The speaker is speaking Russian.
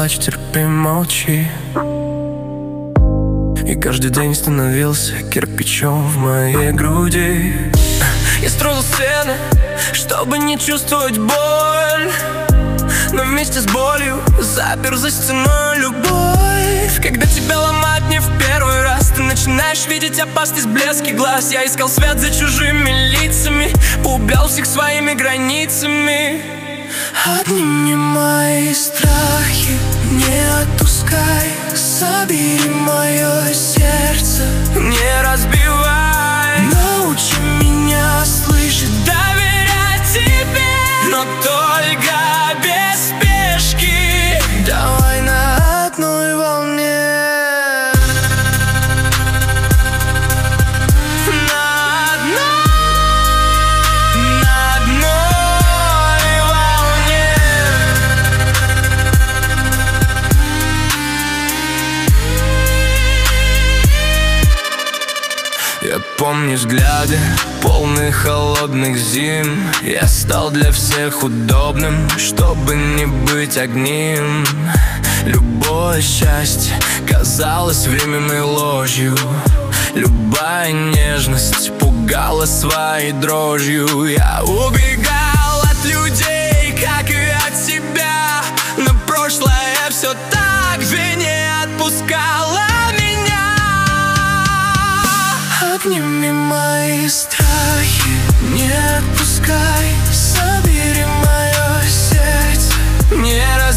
плачь, терпи, молчи. И каждый день становился кирпичом в моей груди. Я строил стены, чтобы не чувствовать боль, но вместе с болью запер за стеной любовь. Когда тебя ломать не в первый раз, ты начинаешь видеть опасность в блеске глаз. Я искал свет за чужими лицами, поублял всех своими границами. Отними мои страхи, не отпускай, собери мое сердце, не разбивай. Научи меня слышать, доверять тебе, но только без спешки. Давай на одной волне. Я помню взгляды, полные холодных зим. Я стал для всех удобным, чтобы не быть одним. Любое счастье казалось временной ложью. Любая нежность пугала своей дрожью. Я убегал от людей, как и от себя, но прошлое все так же не отпускало меня. Отними мои страхи, не отпускай, собери мое сердце, не